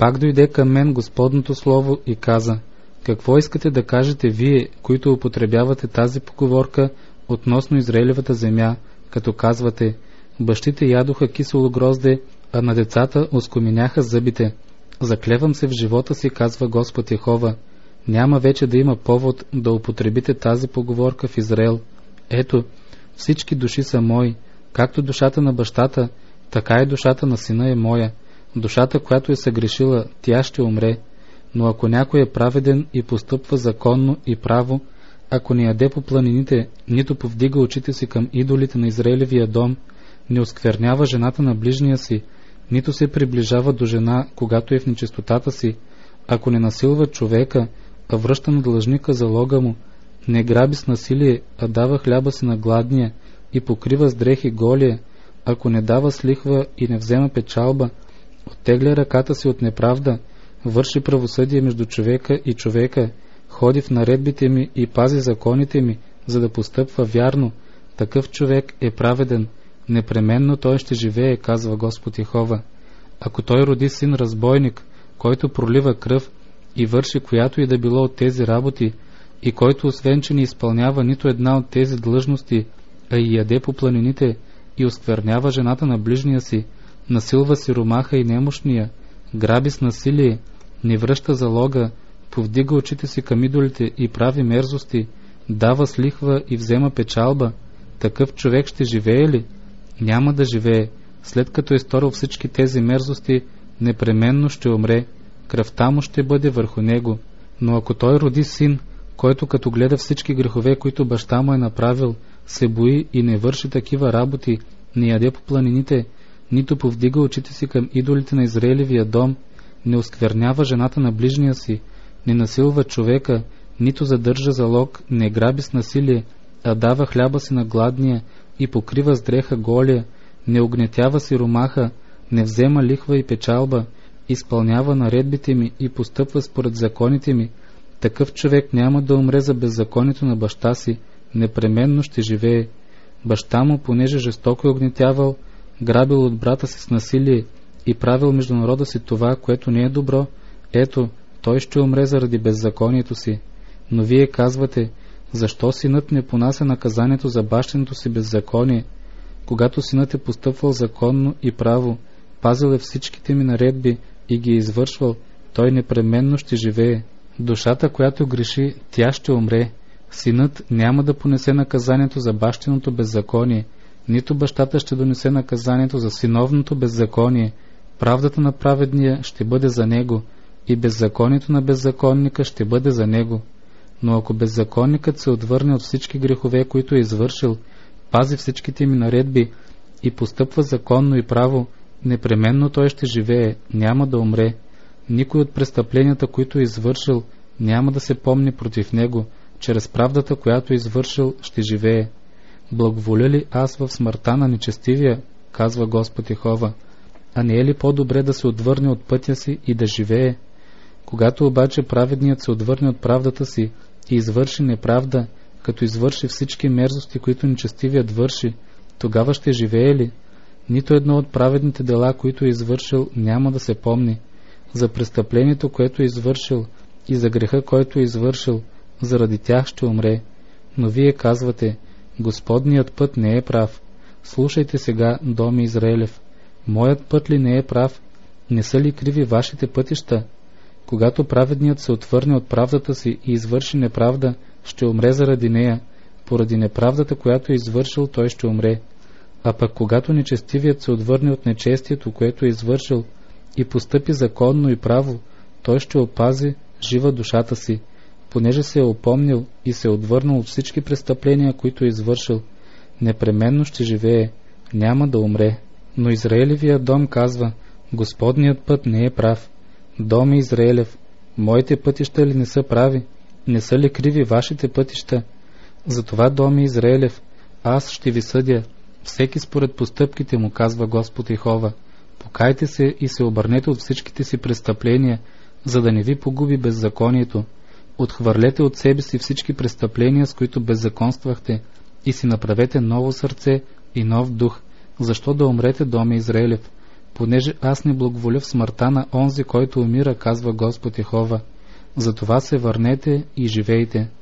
Пак дойде към мен Господното слово и каза: какво искате да кажете вие, които употребявате тази поговорка относно Израилевата земя, като казвате: бащите ядоха кисело грозде, а на децата оскоменяха зъбите? Заклевам се в живота си, казва Господ Йехова, няма вече да има повод да употребите тази поговорка в Израел. Ето, всички души са мои, както душата на бащата, така и душата на сина е моя. Душата, която е съгрешила, тя ще умре. Но ако някой е праведен и постъпва законно и право, ако не яде по планините, нито повдига очите си към идолите на Израилевия дом, не осквернява жената на ближния си, нито се приближава до жена, когато е в нечистотата си, ако не насилва човека, а връща на длъжника залога му, не граби с насилие, а дава хляба си на гладния и покрива с дрехи голия, ако не дава с лихва и не взема печалба, оттегля ръката си от неправда, върши правосъдие между човека и човека, ходи в наредбите ми и пази законите ми, за да постъпва вярно, такъв човек е праведен, непременно той ще живее, казва Господ Йехова. Ако той роди син разбойник, който пролива кръв и върши която и да било от тези работи, и който освен че не изпълнява нито една от тези длъжности, а и яде по планините и осквернява жената на ближния си, насилва сиромаха и немощния, граби с насилие, не връща залога, повдига очите си към идолите и прави мерзости, дава с лихва и взема печалба, такъв човек ще живее ли? Няма да живее. След като е сторил всички тези мерзости, непременно ще умре. Кръвта му ще бъде върху него. Но ако той роди син, който като гледа всички грехове, които баща му е направил, се бои и не върши такива работи, не яде по планините, нито повдига очите си към идолите на Израилевия дом, не осквернява жената на ближния си, не насилва човека, нито задържа залог, не граби с насилие, а дава хляба си на гладния и покрива с дреха голия, не огнетява сиромаха, не взема лихва и печалба, изпълнява наредбите ми и постъпва според законите ми, такъв човек няма да умре за беззаконието на баща си, непременно ще живее. Баща му, понеже жестоко е огнетявал, грабил от брата си с насилие и правил между народа си това, което не е добро, ето, той ще умре заради беззаконието си. Но вие казвате: защо синът не понася наказанието за бащиното си беззаконие? Когато синът е постъпвал законно и право, пазил е всичките ми наредби и ги е извършвал, той непременно ще живее. Душата, която греши, тя ще умре. Синът няма да понесе наказанието за бащиното беззаконие, нито бащата ще донесе наказанието за синовното беззаконие. Правдата на праведния ще бъде за него и беззаконието на беззаконника ще бъде за него. Но ако беззаконникът се отвърне от всички грехове, които е извършил, пази всичките ми наредби и постъпва законно и право, непременно той ще живее, няма да умре. Никой от престъпленията, които е извършил, няма да се помни против него. Чрез правдата, която е извършил, ще живее. Благоволя ли аз в смъртта на нечестивия, казва Господ Йехова, а не е ли по-добре да се отвърне от пътя си и да живее? Когато обаче праведният се отвърне от правдата си и извърши неправда, като извърши всички мерзости, които нечестивият върши, тогава ще живее ли? Нито едно от праведните дела, които е извършил, няма да се помни. За престъплението, което е извършил, и за греха, който е извършил, заради тях ще умре. Но вие казвате: Господният път не е прав. Слушайте сега, доме Израилев. Моят път ли не е прав? Не са ли криви вашите пътища? Когато праведният се отвърне от правдата си и извърши неправда, ще умре заради нея. Поради неправдата, която е извършил, той ще умре. А пък когато нечестивият се отвърне от нечестието, което е извършил, и постъпи законно и право, той ще опази жива душата си, понеже се е опомнил и се е отвърнал от всички престъпления, които е извършил. Непременно ще живее, няма да умре. Но Израилевия дом казва: Господният път не е прав. Доме Израилев, моите пътища ли не са прави? Не са ли криви вашите пътища? Затова, доме Израилев, аз ще ви съдя, всеки според постъпките му, казва Господ Йехова. Покайте се и се обърнете от всичките си престъпления, за да не ви погуби беззаконието. Отхвърлете от себе си всички престъпления, с които беззаконствахте, и си направете ново сърце и нов дух. Защо да умрете, доме Израилев? понеже аз не благоволя в смъртта на онзи, който умира, казва Господ Йехова. Затова се върнете и живейте.